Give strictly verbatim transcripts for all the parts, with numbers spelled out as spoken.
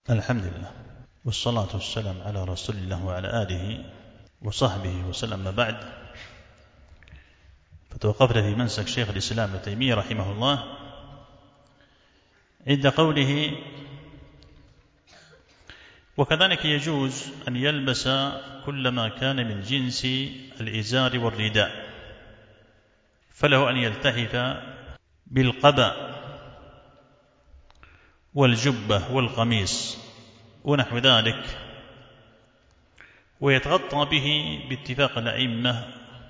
الحمد لله والصلاة والسلام على رسول الله وعلى آله وصحبه وسلم. ما بعد، فتوقفنا في منسك شيخ الإسلام ابن تيمية رحمه الله عند قوله: وكذلك يجوز أن يلبس كل ما كان من جنس الإزار والرداء، فله أن يلتحف بالقباء والجبة والقميص ونحو ذلك، ويتغطى به باتفاق الأئمة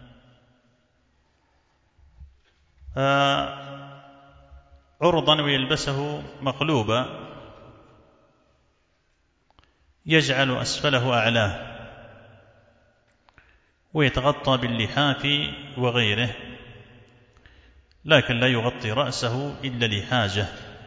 عرضا، ويلبسه مقلوبا يجعل أسفله أعلاه، ويتغطى باللحاف وغيره، لكن لا يغطي رأسه إلا لحاجة.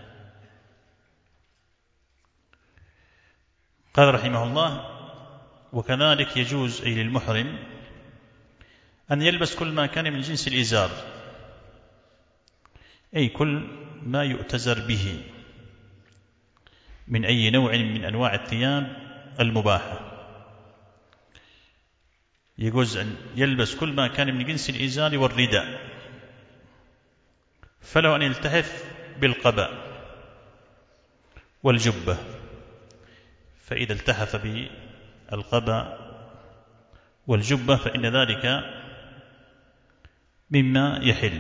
قال رحمه الله: وكذلك يجوز أي للمحرم أن يلبس كل ما كان من جنس الإزار، أي كل ما يؤتزر به من أي نوع من أنواع الثياب المباحة. يجوز أن يلبس كل ما كان من جنس الإزار والرداء، فله أن يلتحف بالقباء والجبة، فإذا التحف بالقباء والجبة فإن ذلك مما يحل.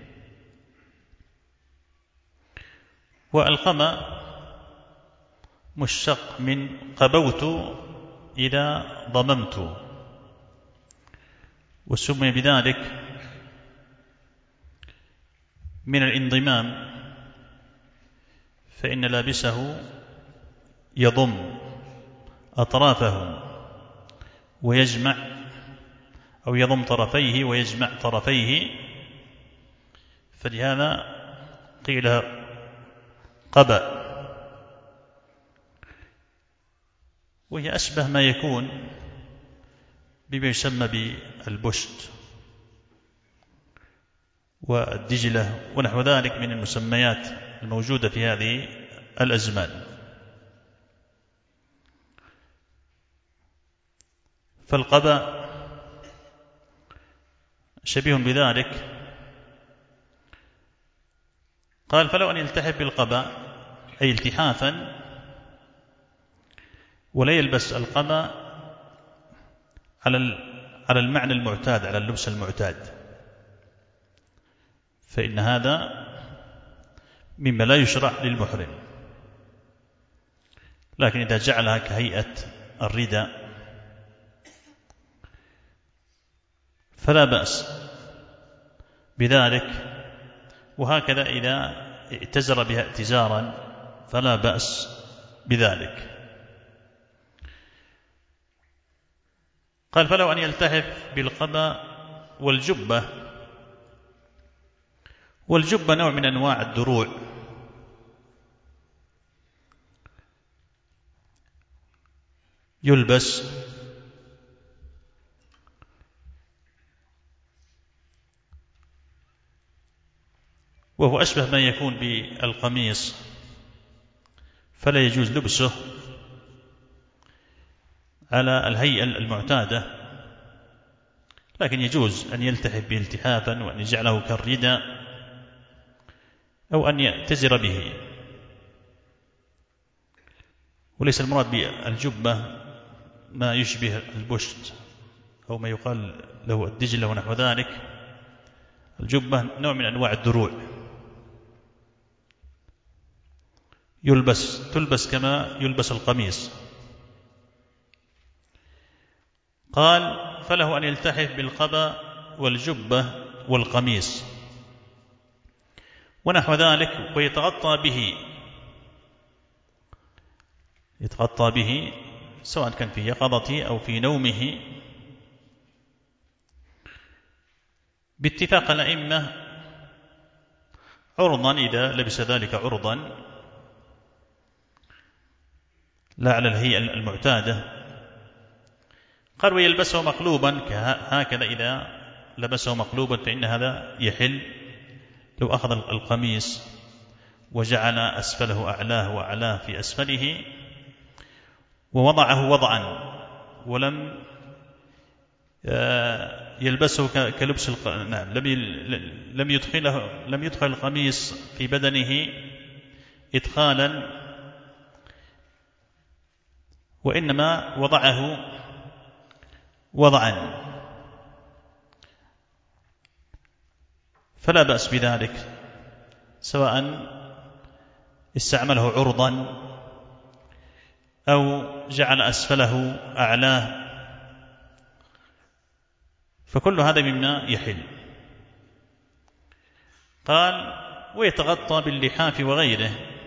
والقباء مشتق من قبوت إذا ضممت، وسمي بذلك من الانضمام، فإن لابسه يضم أطرافه ويجمع، أو يضم طرفيه ويجمع طرفيه، فلهذا قيل قباء، وهي أشبه ما يكون بما يسمى بالبشت والدجلة ونحو ذلك من المسميات الموجودة في هذه الأزمان. فالقباء شبيه بذلك. قال: فلو أن يلتحف بالقباء أي التحافا، ولا يلبس القباء على على المعنى المعتاد، على اللبس المعتاد، فإن هذا مما لا يشرع للمحرم. لكن إذا جعلها كهيئة الرداء فلا بأس بذلك، وهكذا إذا ائتزر بها ائتزارا فلا بأس بذلك. قال: فلو أن يلتحف بالقباء والجبة. والجبة نوع من أنواع الدروع، يلبس وهو أشبه ما يكون بالقميص، فلا يجوز لبسه على الهيئة المعتادة، لكن يجوز أن يلتحف به التحافا، وأن يجعله كالرداء، أو أن يأتزر به. وليس المراد بالجبة ما يشبه البشت أو ما يقال له الدجلة ونحو ذلك. الجبة نوع من أنواع الدروع، يلبس تلبس كما يلبس القميص. قال: فله أن يلتحف بالقباء والجبة والقميص ونحو ذلك، ويتغطى به يتغطى به سواء كان في يقظته أو في نومه، باتفاق الأئمة عرضا، إذا لبس ذلك عرضا لا على الهيئة المعتادة. قال: ويلبسه مقلوبا، هكذا إذا لبسه مقلوبا فإن هذا يحل. لو أخذ القميص وجعل أسفله أعلاه وأعلاه في أسفله ووضعه وضعا ولم يلبسه كلبس الق... نعم لم لم يدخله لم يدخل القميص في بدنه إدخالا، وإنما وضعه وضعا، فلا بأس بذلك، سواء استعمله عرضا أو جعل أسفله أعلاه، فكل هذا مما يحل. قال ويتغطى باللحاف وغيره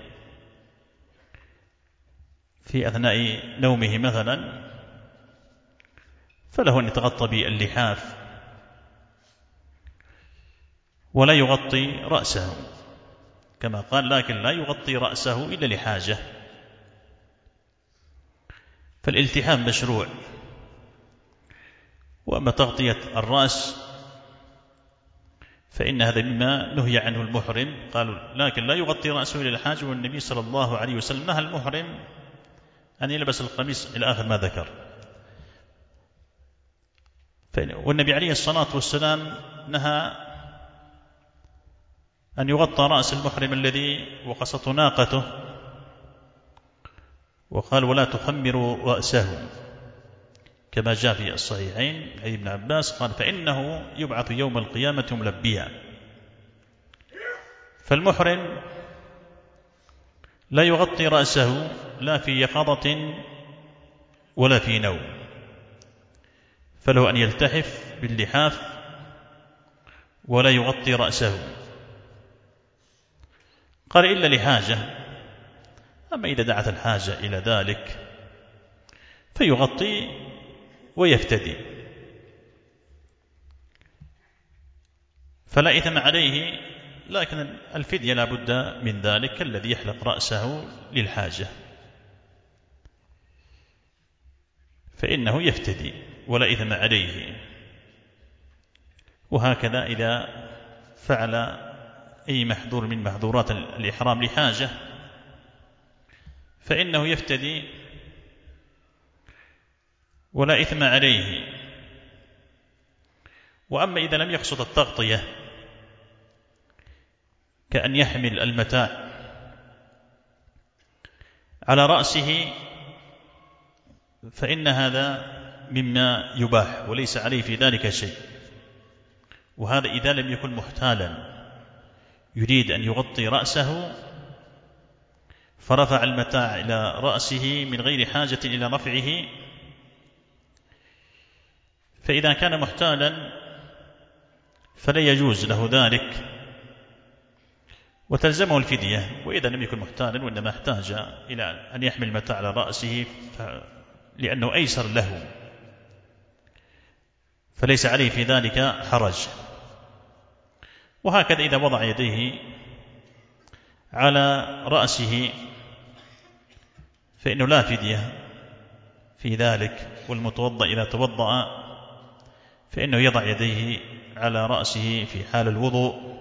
في أثناء نومه مثلا، فله أن يتغطى باللحاف ولا يغطي رأسه كما قال، لكن لا يغطي رأسه إلا لحاجة. فالالتحام مشروع. وأما تغطية الرأس فإن هذا مما نهي عنه المحرم، قالوا لكن لا يغطي رأسه إلى الحاجة، والنبي صلى الله عليه وسلم نهى المحرم أن يلبس القميص إلى آخر ما ذكر. والنبي عليه الصلاة والسلام نهى أن يغطى رأس المحرم الذي وقصته ناقته، وقال ولا تخمروا رأسه كما جاء في الصحيحين عن ابن عباس قال فإنه يبعث يوم القيامة ملبيا. فالمحرم لا يغطي رأسه لا في يقظة ولا في نوم، فله أن يلتحف باللحاف ولا يغطي رأسه. قال إلا لحاجة، أما إذا دعت الحاجة إلى ذلك فيغطي ويفتدي، فلا إثم عليه، لكن الفدية لا بد من ذلك الذي يحلق رأسه للحاجة فإنه يفتدي ولا إثم عليه. وهكذا إذا فعل أي محظور من محظورات الإحرام لحاجة فإنه يفتدي ولا إثم عليه. وأما إذا لم يقصد التغطية كأن يحمل المتاع على رأسه فإن هذا مما يباح وليس عليه في ذلك شيء، وهذا إذا لم يكن محتالا يريد أن يغطي رأسه فرفع المتاع إلى رأسه من غير حاجة إلى رفعه، فإذا كان محتالا فلا يجوز له ذلك وتلزمه الفدية. وإذا لم يكن محتالا وإنما احتاج إلى أن يحمل المتاع على رأسه لأنه أيسر له فليس عليه في ذلك حرج. وهكذا إذا وضع يديه على رأسه فإنه لا فدية في ذلك. والمتوضأ إذا توضأ فإنه يضع يديه على رأسه في حال الوضوء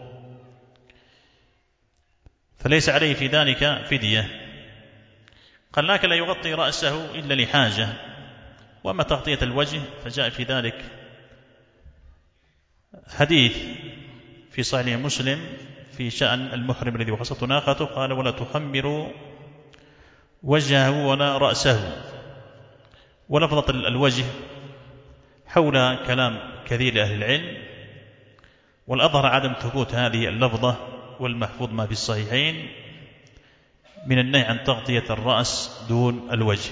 فليس عليه في ذلك فدية. قال لكن لا يغطي رأسه إلا لحاجة. وأما تغطية الوجه فجاء في ذلك حديث في صحيح مسلم في شأن المحرم الذي وقصته ناقته، قال ولا تخمروا وجهه ولا رأسه. ولفظة الوجه حول كلام كثير أهل العلم، والأظهر عدم ثبوت هذه اللفظة، والمحفوظ ما في الصحيحين من النهي عن تغطية الرأس دون الوجه.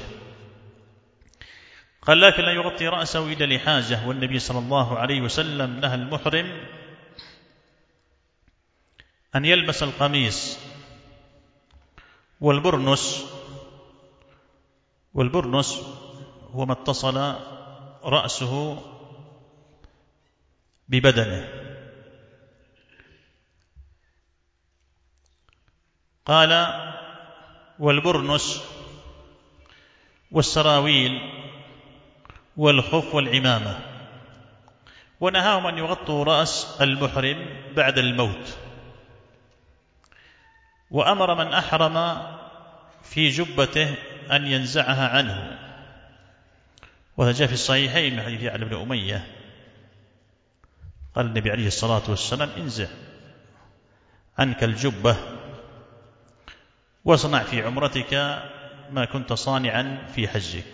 قال لكن لا يغطي رأسه إلا لحاجة. والنبي صلى الله عليه وسلم نهى المحرم أن يلبس القميص والبرنس. والبرنس هو ما اتصل رأسه ببدنه. قال والبرنس والسراويل والخف والعمامة. ونهاهم أن يغطوا رأس المحرم بعد الموت. وأمر من أحرم في جبته أن ينزعها عنه وهذا جاء في الصحيحين من حديث يعلى بن أمية قال النبي عليه الصلاة والسلام انزع عنك الجبة واصنع في عمرتك ما كنت صانعا في حجك.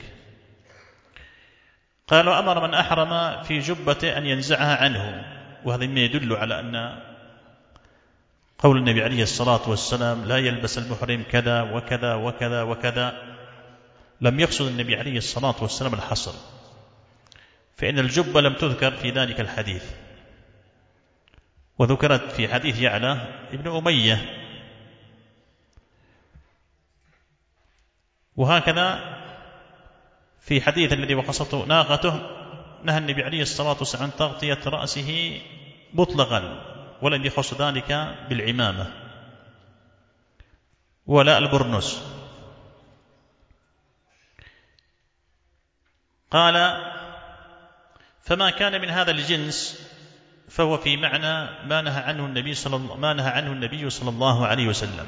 قال وأمر من أحرم في جبته أن ينزعها عنه، وهذا ما يدل على أن قول النبي عليه الصلاة والسلام لا يلبس المحرم كذا وكذا وكذا وكذا لم يقصد النبي عليه الصلاة والسلام الحصر، فإن الجبة لم تذكر في ذلك الحديث، وذكرت في حديث يعلى ابن أمية. وهكذا في حديث الذي وقصته ناقته نهى النبي عليه الصلاة والسلام عن تغطية رأسه مطلقا، ولم يخص ذلك بالعمامة ولا البرنس. قال فما كان من هذا الجنس فهو في معنى ما نهى عنه النبي صلى الله ما نهى عنه النبي صلى الله عليه وسلم،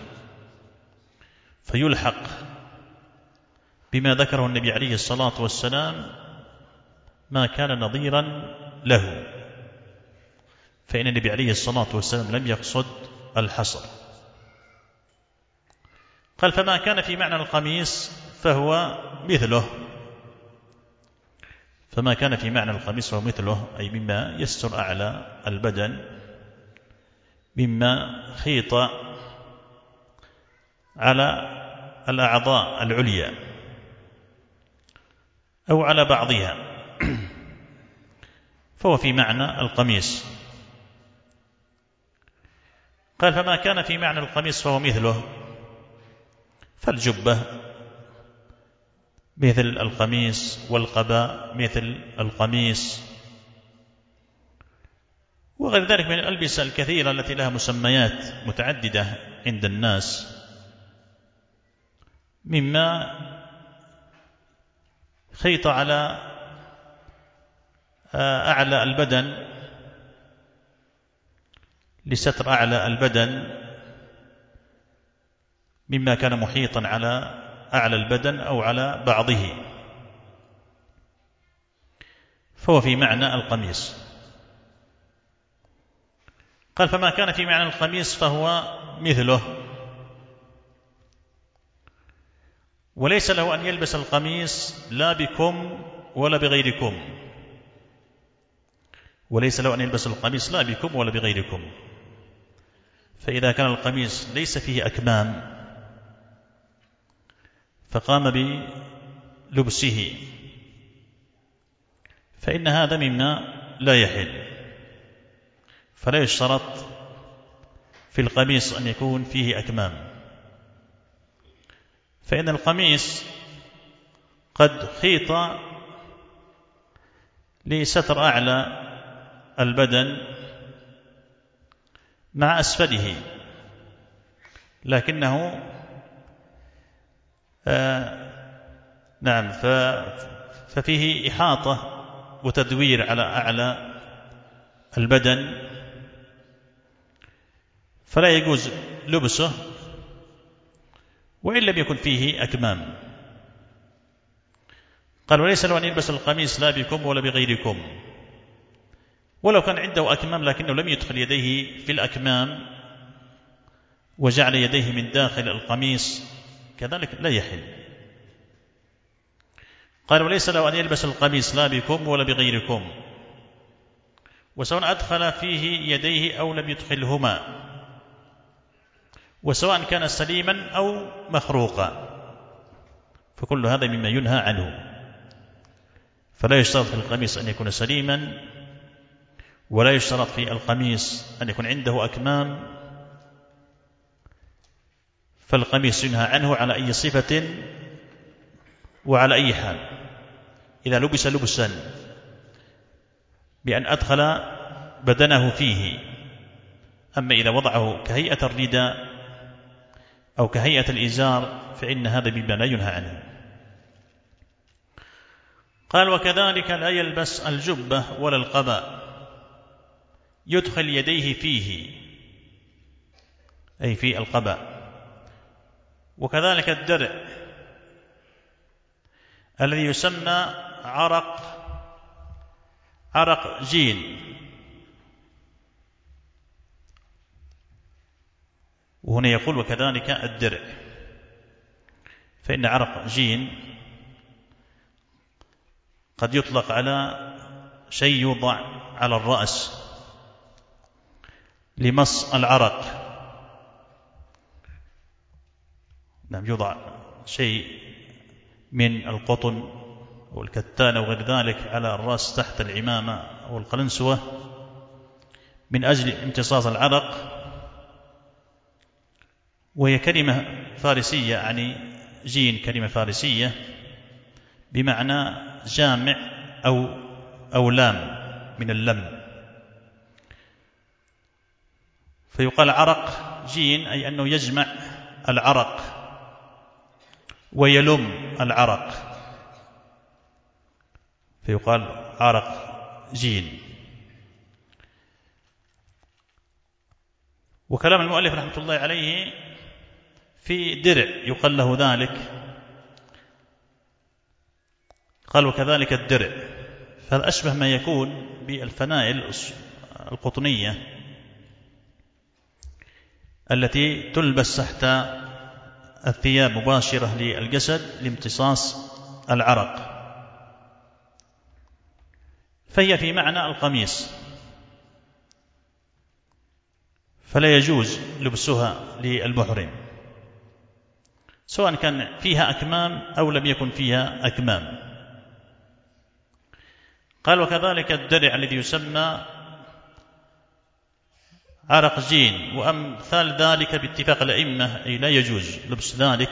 فيلحق بما ذكره النبي عليه الصلاة والسلام ما كان نظيرا له، فإن النبي عليه الصلاة والسلام لم يقصد الحصر. قال فما كان في معنى القميص فهو مثله، فما كان في معنى القميص فهو مثله أي مما يستر أعلى البدن، مما خيط على الأعضاء العليا أو على بعضها، فهو في معنى القميص. قال فما كان في معنى القميص فهو مثله، فالجبة مثل القميص، والقباء مثل القميص، وغير ذلك من الألبسة الكثيرة التي لها مسميات متعددة عند الناس، مما خيط على أعلى البدن لستر أعلى البدن، مما كان محيطا على أعلى البدن أو على بعضه، فهو في معنى القميص. قال فما كان في معنى القميص فهو مثله، وليس له أن يلبس القميص لا بكم ولا بغيركم، وليس له أن يلبس القميص لا بكم ولا بغيركم. فإذا كان القميص ليس فيه أكمام فقام بلبسه فإن هذا مما لا يحل، فلا يشترط في القميص أن يكون فيه أكمام، فإن القميص قد خيط لستر أعلى البدن مع أسفله، لكنه آه نعم ففيه إحاطة وتدوير على أعلى البدن، فلا يجوز لبسه وإن لم يكن فيه أكمام. قال وليس له أن يلبس القميص لا بكم ولا بغيركم، ولو كان عنده أكمام لكنه لم يدخل يديه في الأكمام وجعل يديه من داخل القميص كذلك لا يحل. قال وليس له أن يلبس القميص لا بكم ولا بغيركم، وسواء أدخل فيه يديه أو لم يدخلهما، وسواء كان سليما أو مخروقا، فكل هذا مما ينهى عنه. فلا يشترط في القميص أن يكون سليما، ولا يشترط في القميص أن يكون عنده أكمام، فالقميص ينهى عنه على أي صفة وعلى أي حال. إذا لبس لبسا بأن أدخل بدنه فيه، أما إذا وضعه كهيئة الرداء أو كهيئة الإزار فإن هذا مما لا ينهى عنه. قال وكذلك لا يلبس الجبة ولا القباء يدخل يديه فيه أي في القباء، وكذلك الدرع الذي يسمى عرق عرق جين، وهنا يقول وكذلك الدرع، فإن عرق جين قد يطلق على شيء يوضع على الرأس لمص العرق، نعم، يوضع شيء من القطن والكتان وغير ذلك على الرأس تحت العمامة أو القلنسوة من أجل امتصاص العرق. وهي كلمة فارسية، يعني جين كلمة فارسية بمعنى جامع أو أو لام من اللم، فيقال عرق جين أي أنه يجمع العرق ويلم العرق، فيقال عرق جين. وكلام المؤلف رحمة الله عليه في درع يقال له ذلك، قال وكذلك الدرع، فهذا أشبه ما يكون بالفنائل القطنية التي تلبس تحت الثياب مباشرة للجسد لامتصاص العرق، فهي في معنى القميص، فلا يجوز لبسها للمحرم سواء كان فيها أكمام أو لم يكن فيها أكمام. قال وكذلك الدرع الذي يسمى عرق جين، وأمثال ذلك باتفاق الأئمة، أي لا يجوز لبس ذلك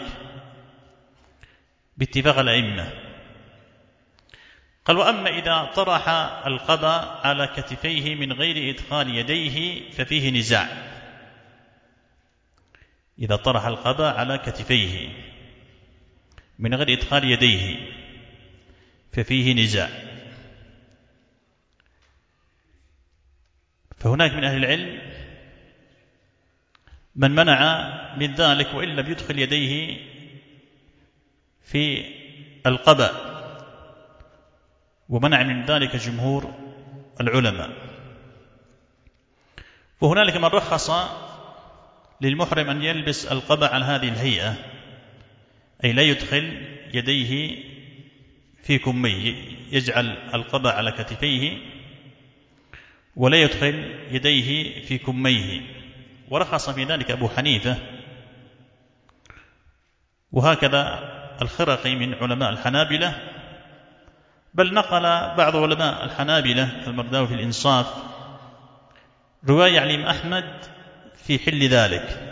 باتفاق الأئمة. قال وأما إذا طرح القبا على كتفيه من غير إدخال يديه ففيه نزاع. إذا طرح القبا على كتفيه من غير إدخال يديه ففيه نزاع. فهناك من أهل العلم من منع من ذلك وإن لم يدخل يديه في القبا، ومنع من ذلك جمهور العلماء. وهنالك من رخص للمحرم أن يلبس القبا على هذه الهيئة، أي لا يدخل يديه في كميه، يجعل القبا على كتفيه ولا يدخل يديه في كميه، ورخص في ذلك أبو حنيفة، وهكذا الخرقي من علماء الحنابلة، بل نقل بعض علماء الحنابلة كالمرداوي في الإنصاف رواية عن الإمام أحمد في حل ذلك،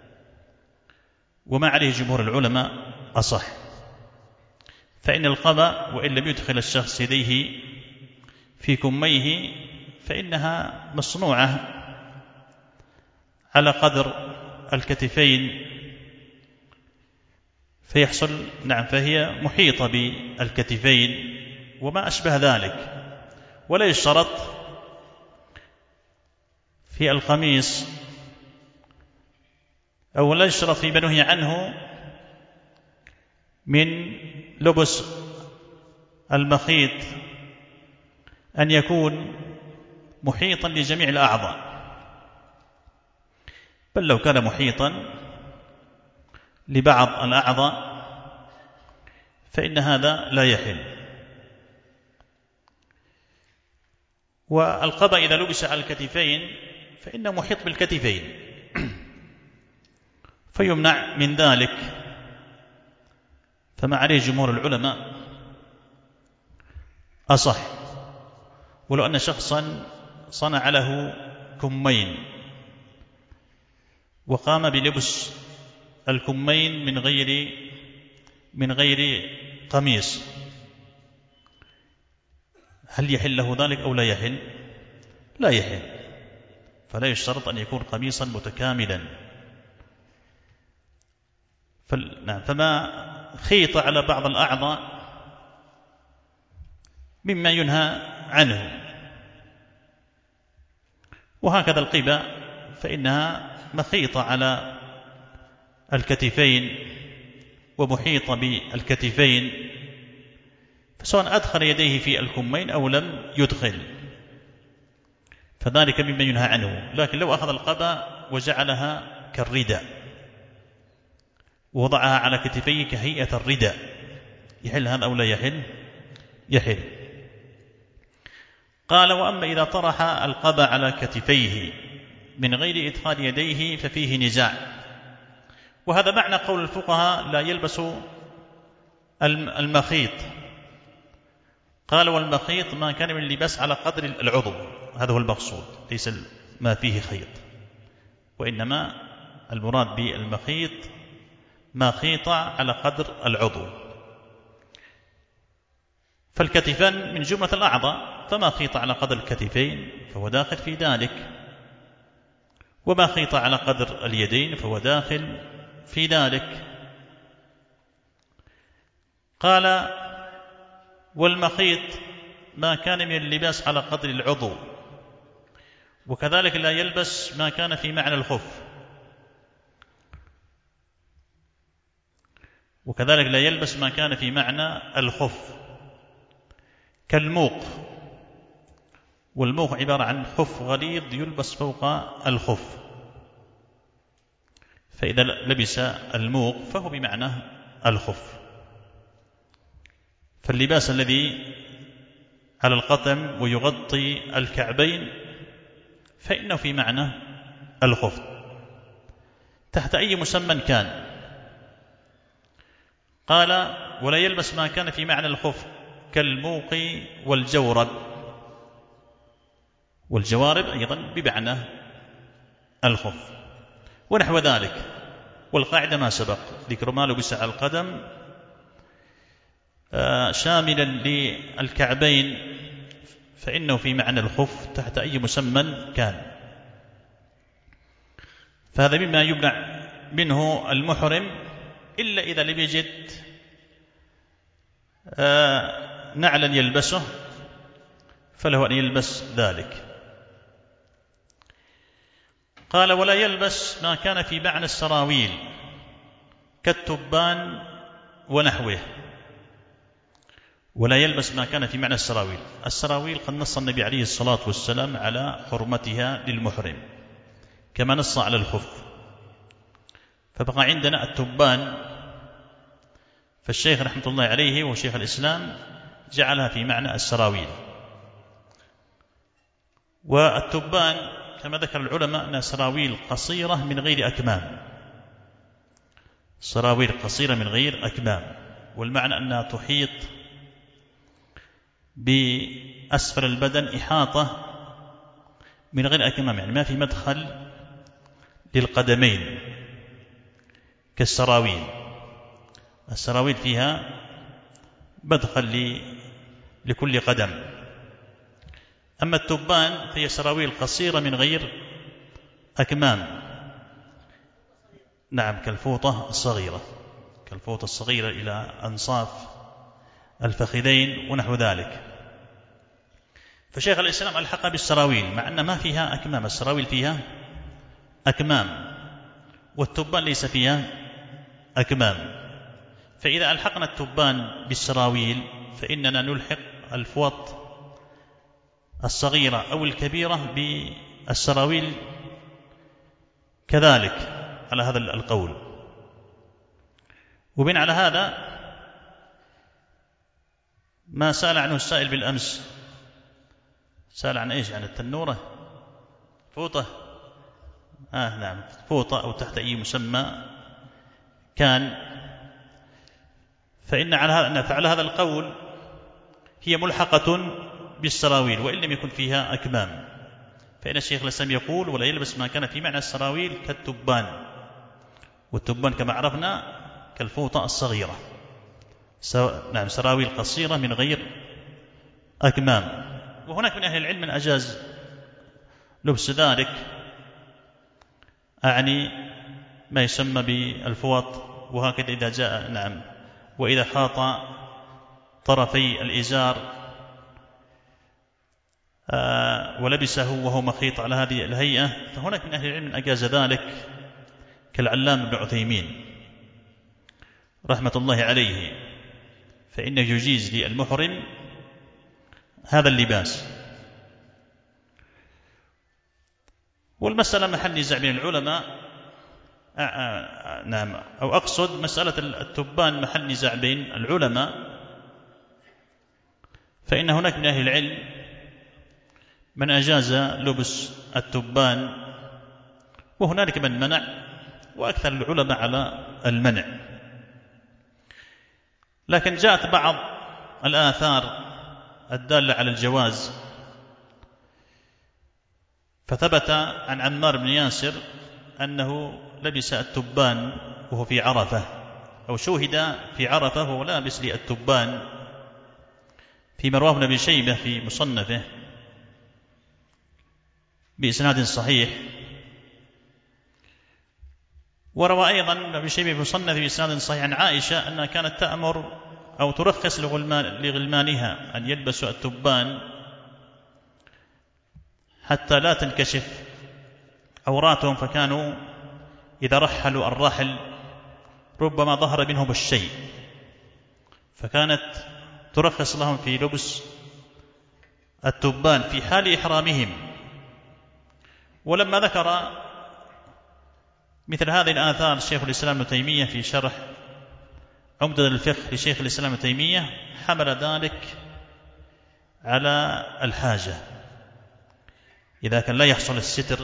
وما عليه جمهور العلماء أصح، فإن القبا وإن لم يدخل الشخص يديه في كميه فإنها مصنوعة على قدر الكتفين، فيحصل نعم فهي محيطة بالكتفين وما أشبه ذلك. ولا يشترط في القميص أو لا يشترط في ما نهي عنه من لبس المخيط أن يكون محيطا لجميع الأعضاء، بل لو كان محيطا لبعض الأعضاء فإن هذا لا يحل. والقبا إذا لبس على الكتفين فإنه محيط بالكتفين فيمنع من ذلك، فما عليه جمهور العلماء أصح. ولو أن شخصا صنع له كمين وقام بلبس الكمين من غير من غير قميص، هل يحل له ذلك أو لا يحل؟ لا يحل، فلا يشترط أن يكون قميصا متكاملا. فما خيط على بعض الأعضاء مما ينهى عنه. وهكذا القبا فإنها مخيطة على الكتفين ومحيطة بالكتفين، فسواء أدخل يديه في الكمين أو لم يدخل فذلك مما ينهى عنه. لكن لو أخذ القبا وجعلها كالرداء ووضعها على كتفيه كهيئة الرداء يحل هذا أو لا يحل؟ يحل. قال: وأما إذا طرح القبا على كتفيه من غير إدخال يديه ففيه نزاع. وهذا معنى قول الفقهاء: لا يلبس المخيط. قال: والمخيط ما كان من اللباس على قدر العضو، هذا هو المقصود، ليس ما فيه خيط، وإنما المراد بالمخيط ما خيط على قدر العضو. فالكتفان من جملة الأعضاء، فما خيط على قدر الكتفين فهو داخل في ذلك، وما خيط على قدر اليدين فهو داخل في ذلك. قال: والمخيط ما كان من اللباس على قدر العضو، وكذلك لا يلبس ما كان في معنى الخف، وكذلك لا يلبس ما كان في معنى الخف كالموق. والموق عبارة عن خف غليظ يلبس فوق الخف، فإذا لبس الموق فهو بمعنى الخف. فاللباس الذي على القدم ويغطي الكعبين فإنه في معنى الخف تحت أي مسمى كان. قال: ولا يلبس ما كان في معنى الخف كالموق والجورب. والجوارب أيضا بمعنى الخف ونحو ذلك. والقاعدة ما سبق ذكر ما لبس على القدم شاملا للكعبين فإنه في معنى الخف تحت أي مسمى كان. فهذا مما يمنع منه المحرم إلا إذا لم يجد نعلا يلبسه فله أن يلبس ذلك. قال: ولا يلبس ما كان في معنى السراويل كالتبان ونحوه. ولا يلبس ما كان في معنى السراويل. السراويل قد نص النبي عليه الصلاة والسلام على حرمتها للمحرم كما نص على الخف. فبقى عندنا التبان، فالشيخ رحمة الله عليه وشيخ الإسلام جعلها في معنى السراويل. والتبان كما ذكر العلماء أنها سراويل قصيرة من غير أكمام، سراويل قصيرة من غير أكمام، والمعنى أنها تحيط بأسفل البدن إحاطة من غير أكمام، يعني ما في مدخل للقدمين كالسراويل. السراويل فيها مدخل لكل قدم. أما التبان فهي سراويل قصيرة من غير أكمام، نعم، كالفوطة الصغيرة، كالفوطة الصغيرة إلى أنصاف الفخذين ونحو ذلك. فشيخ الإسلام ألحق بالسراويل مع أن ما فيها أكمام. السراويل فيها أكمام والتبان ليس فيها أكمام. فإذا ألحقنا التبان بالسراويل فإننا نلحق الفوط الصغيرة أو الكبيرة بالسراويل كذلك على هذا القول. وبين على هذا ما سأل عنه السائل بالأمس، سأل عن إيش؟ عن التنورة، فوطة، آه نعم، فوطة أو تحت أي مسمى كان. فإن على هذا فعلى هذا القول هي ملحقة بالسراويل وإن لم يكن فيها أكمام. فإن الشيخ الإسلام يقول: ولا يلبس ما كان في معنى السراويل كالتبان. والتبان كما عرفنا كالفوطة الصغيرة، نعم، سراويل قصيرة من غير أكمام. وهناك من أهل العلم من أجاز لبس ذلك، أعني ما يسمى بالفوط، وهكذا إذا جاء، نعم، وإذا خاط طرفي الإزار آه ولبسه وهو مخيط على هذه الهيئة، فهناك من أهل العلم من أجاز ذلك كالعلام بن عثيمين رحمة الله عليه. فإنه يجيز للمحرم هذا اللباس. والمسألة محل نزاع بين العلماء، آه آه نعم أو أقصد مسألة التبان محل نزاع بين العلماء، فإن هناك من أهل العلم من أجاز لبس التبان، وهنالك من منع، وأكثر العلماء على المنع. لكن جاءت بعض الآثار الدالة على الجواز، فثبت عن عمار بن ياسر أنه لبس التبان وهو في عرفة، أو شوهد في عرفة وهو لابس للتبان، في رواه ابن أبي شيبة في مصنفه بإسناد صحيح. وروى أيضا ابن أبي شيبة في مصنفه بإسناد صحيح عن عائشة أنها كانت تأمر أو ترخص لغلمانها أن يلبسوا التبان حتى لا تنكشف عوراتهم، فكانوا إذا رحلوا الرحل ربما ظهر منهم الشيء، فكانت ترخص لهم في لبس التبان في حال إحرامهم. ولما ذكر مثل هذه الآثار شيخ الإسلام ابن تيمية في شرح عمدة الفقه لشيخ الإسلام ابن تيمية، حمل ذلك على الحاجة، إذا كان لا يحصل الستر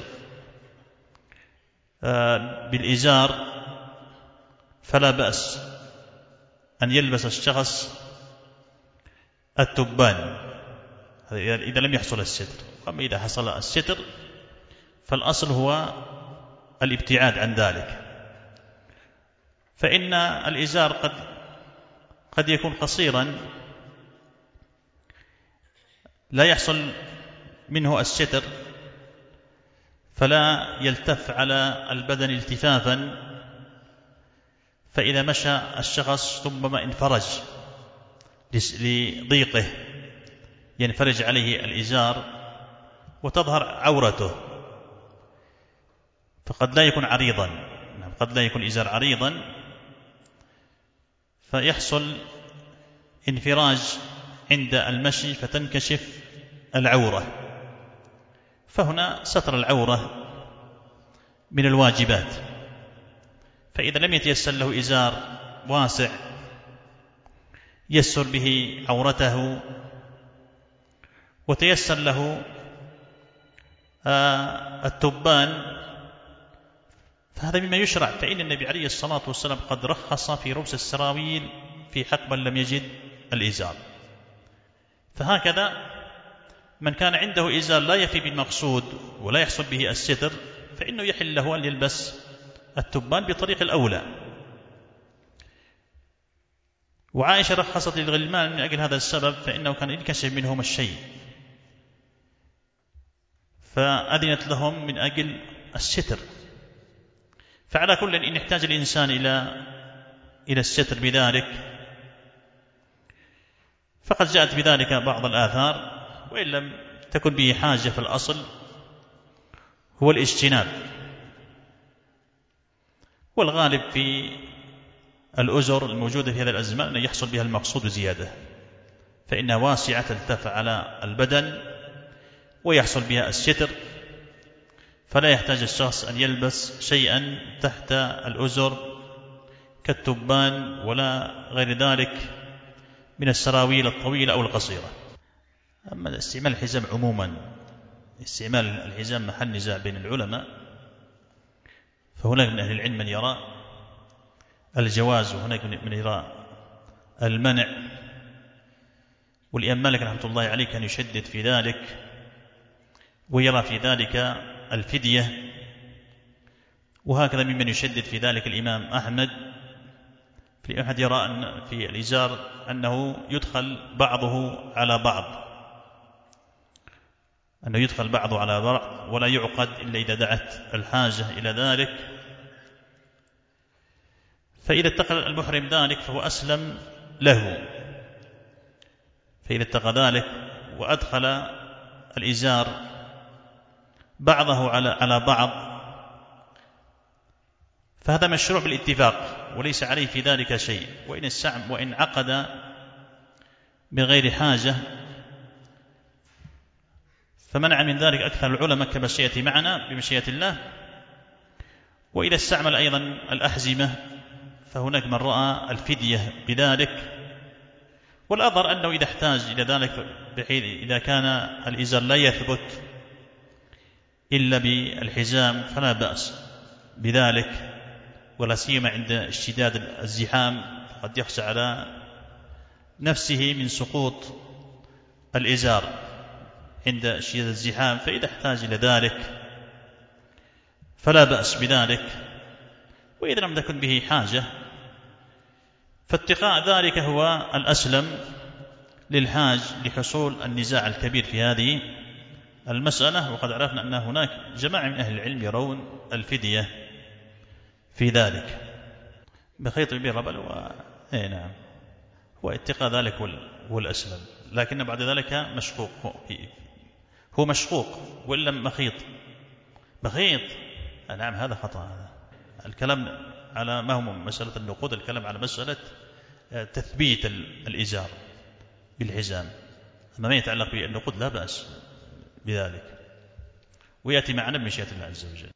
بالإزار فلا بأس أن يلبس الشخص التبان إذا لم يحصل الستر. أما إذا حصل الستر فالأصل هو الابتعاد عن ذلك، فإن الإزار قد قد يكون قصيرا لا يحصل منه الستر، فلا يلتف على البدن التفافا، فإذا مشى الشخص ثم انفرج لضيقه ينفرج عليه الإزار وتظهر عورته، فقد لا يكون عريضا، قد لا يكون إزار عريضا فيحصل انفراج عند المشي فتنكشف العورة، فهنا ستر العورة من الواجبات. فإذا لم يتيسر له إزار واسع يسر به عورته، وتيسر له التبان، فهذا مما يشرع. فإن النبي عليه الصلاة والسلام قد رخص في لبس السراويل في حق من لم يجد الإزار. فهكذا من كان عنده إزار لا يفي بالمقصود ولا يحصل به الستر فإنه يحل له أن يلبس التبان بطريق الأولى. وعائشة رخصت للغلمان من أجل هذا السبب، فإنه كان ينكشف منهم الشيء فأذنت لهم من أجل الستر. فعلى كل إن يحتاج الإنسان إلى إلى الستر بذلك فقد جاءت بذلك بعض الآثار، وإن لم تكن به حاجة فالأصل هو الاجتناب. والغالب في الأزر الموجودة في هذا الأزمان أن يحصل بها المقصود زيادة، فإنها واسعة تلتف على البدن ويحصل بها الستر، فلا يحتاج الشخص أن يلبس شيئا تحت الأزر كالتبان ولا غير ذلك من السراويل الطويلة أو القصيرة. أما استعمال الحزام عموما، استعمال الحزام محل نزاع بين العلماء، فهناك من أهل العلم من يرى الجواز وهناك من يرى المنع. والإمام مالك رحمة الله عليه كان يشدد في ذلك ويرى في ذلك الفدية، وهكذا ممن يشدد في ذلك الإمام أحمد. الإمام أحمد يرى أن في الإزار أنه يدخل بعضه على بعض، أنه يدخل بعضه على بعض ولا يعقد إلا إذا دعت الحاجة إلى ذلك. فإذا اتقى المحرم ذلك فهو أسلم له، فإذا اتقى ذلك وأدخل الإزار بعضه على على بعض فهذا مشروع بالاتفاق وليس عليه في ذلك شيء. وإن السعم وإن عقد بغير حاجة، فمنع من ذلك أكثر العلماء كما سيأتي معنا بمشيئة الله. وإذا استعمل أيضا الأحزمة فهناك من رأى الفدية بذلك، والأظهر أنه إذا احتاج إلى ذلك، بحيث إذا كان الإزار لا يثبت إلا بالحزام فلا بأس بذلك، ولا سيما عند اشتداد الزحام قد يخشى على نفسه من سقوط الإزار عند اشتداد الزحام، فإذا احتاج إلى ذلك فلا بأس بذلك. وإذا لم تكن به حاجة فاتقاء ذلك هو الأسلم للحاج لحصول النزاع الكبير في هذه المسألة. وقد عرفنا أن هناك جماعة من أهل العلم يرون الفدية في ذلك بخيط بربل و... إيه نعم، واتقاء ذلك هو الأسلم، لكن بعد ذلك مشقوق، هو مشقوق وإلا مخيط مخيط نعم، هذا خطأ. هذا الكلام على ما هو مسألة النقود، الكلام على مسألة تثبيت الإزار بالحزام، أما ما يتعلق بالنقود لا بأس بذلك، ويأتي معنا بمشيئة الله عز وجل.